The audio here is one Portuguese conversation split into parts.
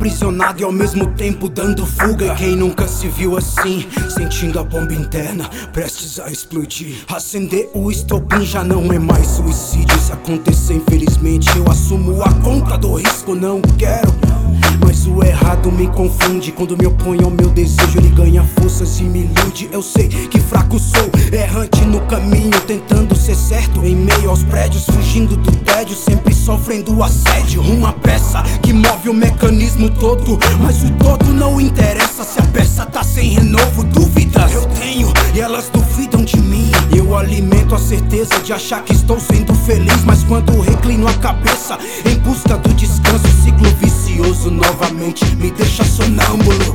aprisionado e ao mesmo tempo dando fuga. E quem nunca se viu assim, sentindo a bomba interna prestes a explodir? Acender o estopim já não é mais suicídio. Se acontecer, infelizmente, eu assumo a conta do risco. Não quero, mas o errado me confunde. Quando me oponho ao meu desejo, ele ganha forças e me ilude. Eu sei que fraco sou, errante no caminho, tentando ser certo em meio aos prédios, fugindo do tédio, sempre sofrendo assédio. Uma peça que move o mecanismo todo, mas o todo não interessa se a peça tá sem renovo. Dúvidas eu tenho e elas duvidam de mim. Eu alimento a certeza de achar que estou sendo feliz, mas quando reclino a cabeça em busca do descanso, o ciclo vicioso novamente me deixa sonâmbulo.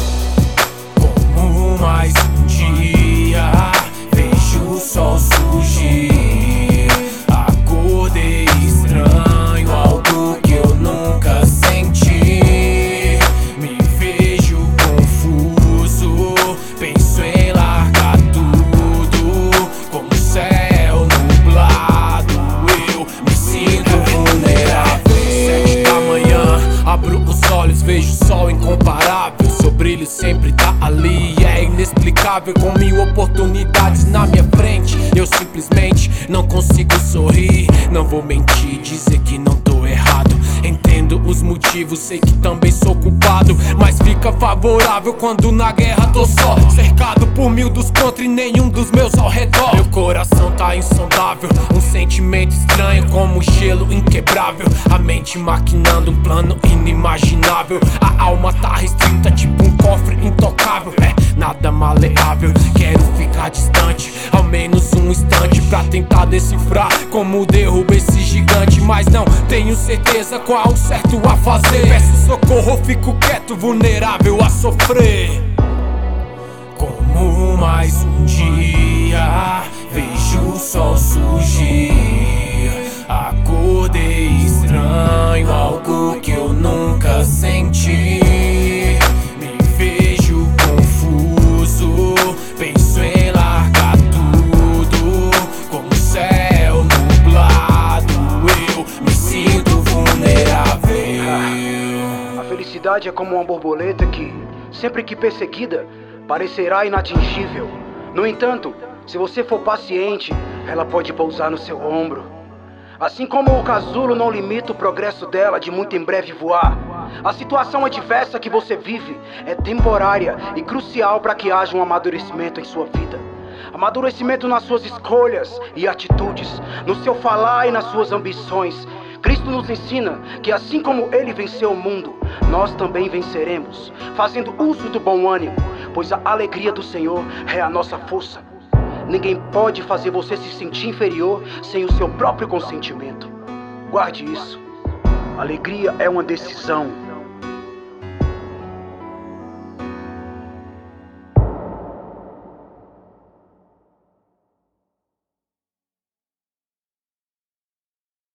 Como mais um dia vejo o sol surgir, acordei estranho, algo que eu nunca senti. Me vejo confuso, penso em largar tudo, como céu nublado, eu me sinto vulnerável. 7 da manhã, abro os olhos, vejo o sol incomparável. Seu brilho sempre tá ali, é inexplicável. Com 1000 oportunidades na minha frente, eu simplesmente não consigo sorrir. Não vou mentir, dizer que não tô errado. Entendo os motivos, sei que também sou culpado, mas fica favorável quando na guerra tô só, cercado por 1000 dos contra e nenhum dos meus ao redor. Meu coração tá insondável, um sentimento estranho como gelo inquebrável. A mente maquinando um plano inimaginável. A alma tá restrita tipo um cofre intocável. É nada maleável, quero ficar distante ao menos um instante pra tentar decifrar como derrubo esse gigante, mas não tenho certeza qual o certo a fazer. Peço socorro, fico quieto, vulnerável a sofrer. Como mais um dia vejo o sol surgir, acordei estranho, algo que eu nunca senti. Me vejo confuso, penso em largar tudo, como céu nublado, eu me sinto vulnerável. A felicidade é como uma borboleta que, sempre que perseguida, parecerá inatingível. No entanto, se você for paciente, ela pode pousar no seu ombro. Assim como o casulo não limita o progresso dela de muito em breve voar, a situação adversa que você vive é temporária e crucial para que haja um amadurecimento em sua vida. Amadurecimento nas suas escolhas e atitudes, no seu falar e nas suas ambições. Cristo nos ensina que assim como Ele venceu o mundo, nós também venceremos, fazendo uso do bom ânimo, pois a alegria do Senhor é a nossa força. Ninguém pode fazer você se sentir inferior sem o seu próprio consentimento. Guarde isso. Alegria é uma decisão.